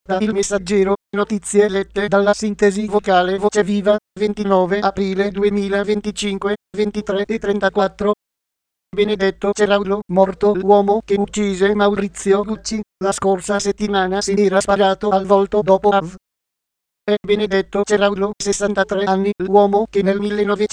Da Il Messaggero, notizie lette dalla sintesi vocale Voce Viva, 29 aprile 2025, 23:34. Benedetto Ceraulo, morto l'uomo che uccise Maurizio Gucci. La scorsa settimana si era sparato al volto dopo Benedetto Ceraulo, 63 anni, l'uomo che nel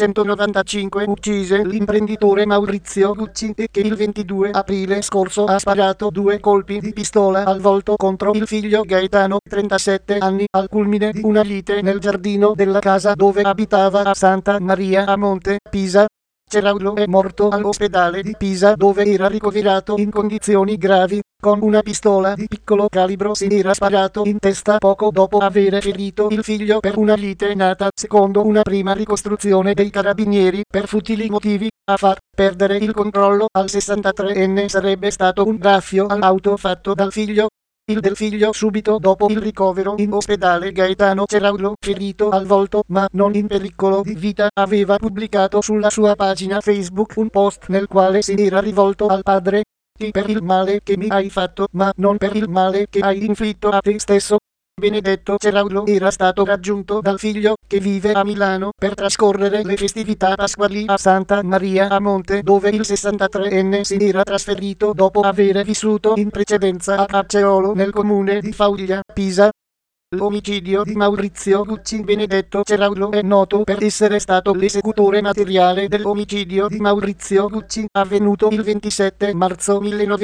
1995 uccise l'imprenditore Maurizio Gucci e che il 22 aprile scorso ha sparato 2 colpi di pistola al volto contro il figlio Gaetano, 37 anni, al culmine di una lite nel giardino della casa dove abitava a Santa Maria a Monte, Pisa. Ceraulo è morto all'ospedale di Pisa dove era ricoverato in condizioni gravi. Con una pistola di piccolo calibro si era sparato in testa poco dopo aver ferito il figlio per una lite nata, secondo una prima ricostruzione dei carabinieri, per futili motivi. A far perdere il controllo al 63enne sarebbe stato un graffio all'auto fatto dal figlio. Il del figlio subito dopo il ricovero in ospedale. Gaetano Ceraulo, ferito al volto ma non in pericolo di vita, aveva pubblicato sulla sua pagina Facebook un post nel quale si era rivolto al padre. Ti per il male che mi hai fatto, ma non per il male che hai inflitto a te stesso. Benedetto Ceraulo era stato raggiunto dal figlio, che vive a Milano, per trascorrere le festività pasquali a Santa Maria a Monte, dove il 63enne si era trasferito dopo aver vissuto in precedenza a Acceolo nel comune di Fauglia, Pisa. L'omicidio di Maurizio Gucci. Benedetto Ceraulo è noto per essere stato l'esecutore materiale dell'omicidio di Maurizio Gucci, avvenuto il 27 marzo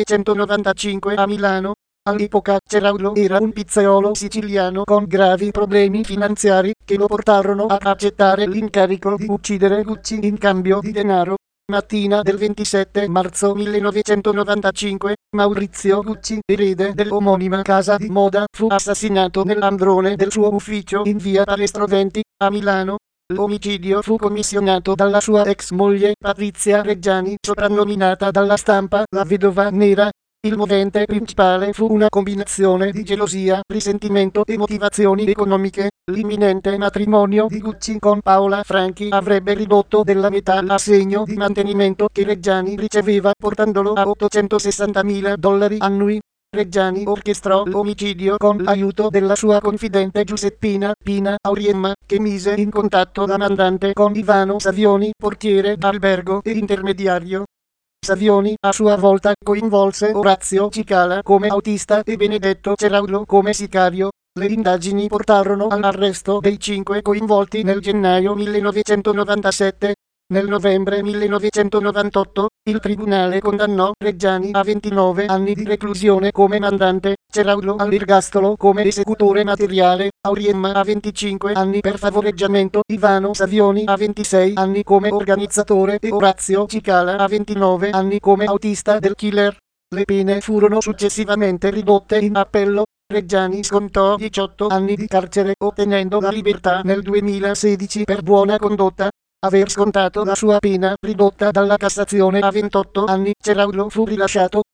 1995 a Milano. All'epoca Ceraulo era un pizzaiolo siciliano con gravi problemi finanziari che lo portarono ad accettare l'incarico di uccidere Gucci in cambio di denaro. Mattina del 27 marzo 1995, Maurizio Gucci, erede dell'omonima casa di moda, fu assassinato nell'androne del suo ufficio in via Palestro 20, a Milano. L'omicidio fu commissionato dalla sua ex moglie Patrizia Reggiani, soprannominata dalla stampa la vedova nera. Il movente principale fu una combinazione di gelosia, risentimento e motivazioni economiche. L'imminente matrimonio di Gucci con Paola Franchi avrebbe ridotto della metà l'assegno di mantenimento che Reggiani riceveva, portandolo a $860.000 annui. Reggiani orchestrò l'omicidio con l'aiuto della sua confidente Giuseppina Pina Auriemma, che mise in contatto la mandante con Ivano Savioni, portiere d'albergo e intermediario. Savioni a sua volta coinvolse Orazio Cicala come autista e Benedetto Ceraulo come sicario. Le indagini portarono all'arresto dei 5 coinvolti nel gennaio 1997. Nel novembre 1998, il tribunale condannò Reggiani a 29 anni di reclusione come mandante, Ceraulo all'ergastolo come esecutore materiale, Auriemma a 25 anni per favoreggiamento, Ivano Savioni a 26 anni come organizzatore e Orazio Cicala a 29 anni come autista del killer. Le pene furono successivamente ridotte in appello. Reggiani scontò 18 anni di carcere, ottenendo la libertà nel 2016 per buona condotta. Aver scontato la sua pena ridotta dalla Cassazione a 28 anni, Ceraulo fu rilasciato